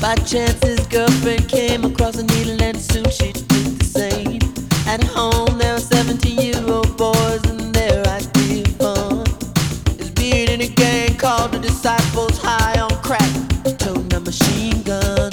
By chance his girlfriend came across a needle and soon she did the same. At home there were 17-year-old boys and their idea of fun is being in a gang called the Disciples, high on crack, toting a machine gun.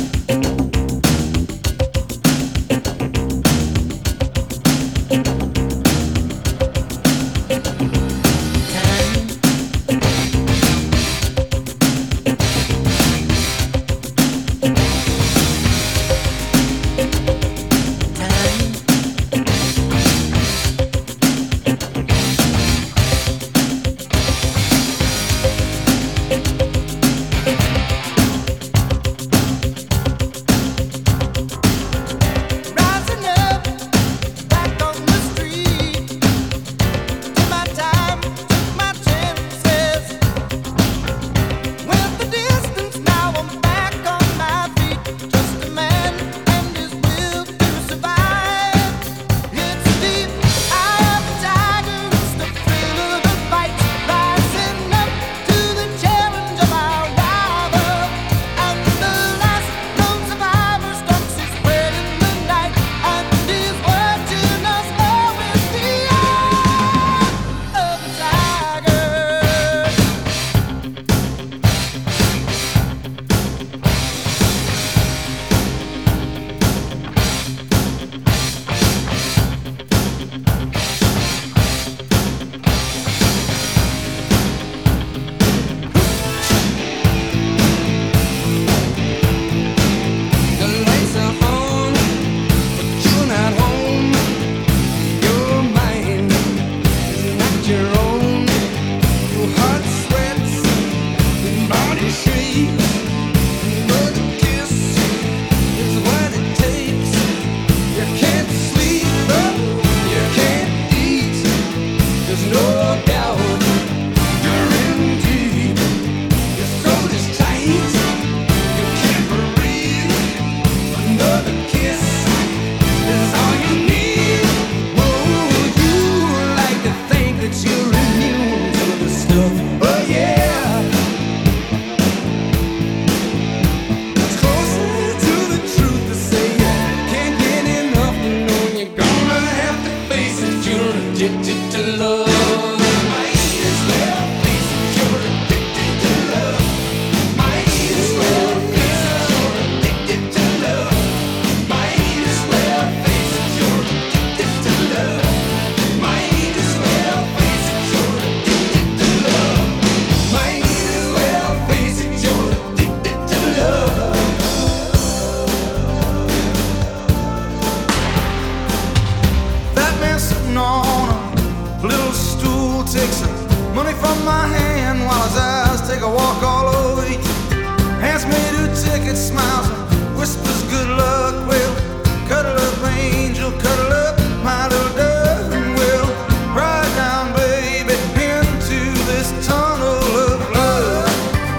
Takes money from my hand while his eyes take a walk all over you. Hands me 2 tickets, smiles and whispers good luck. Well, cuddle up, angel, cuddle up, my little dove, and we'll ride down, baby, into this tunnel of love.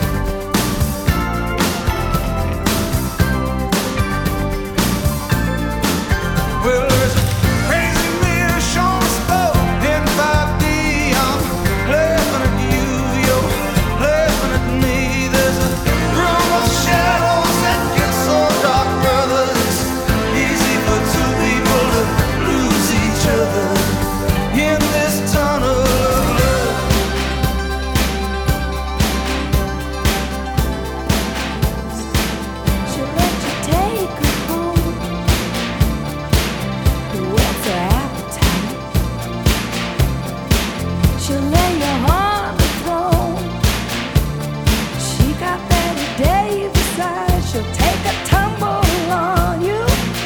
Well, there's a crazy mirror showing us both in 5D. Laughing at you, you're laughing at me. There's a room of shadows that gets so dark, brother. It's easy for 2 people to lose each other in this tunnel of love. She'll let you take her home. What's her appetite? She'll lay you on the throne. She got Betty Davis eyes. She'll take a tumble on you,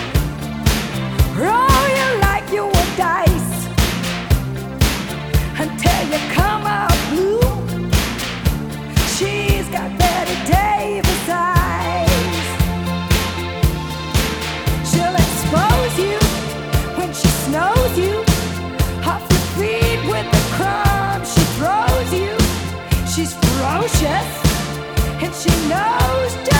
roll you like you were dice until you come out blue. She's got Betty Davis eyes. She'll expose you when she snows you off your feet with the crumbs she throws you. She's ferocious and she knows